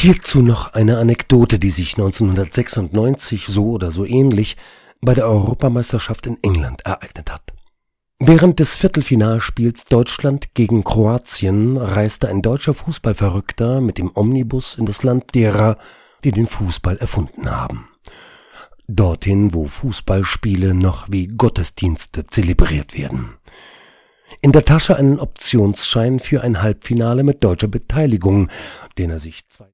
Hierzu noch eine Anekdote, die sich 1996 so oder so ähnlich bei der Europameisterschaft in England ereignet hat. Während des Viertelfinalspiels Deutschland gegen Kroatien reiste ein deutscher Fußballverrückter mit dem Omnibus in das Land derer, die den Fußball erfunden haben. Dorthin, wo Fußballspiele noch wie Gottesdienste zelebriert werden. In der Tasche einen Optionsschein für ein Halbfinale mit deutscher Beteiligung, den er sich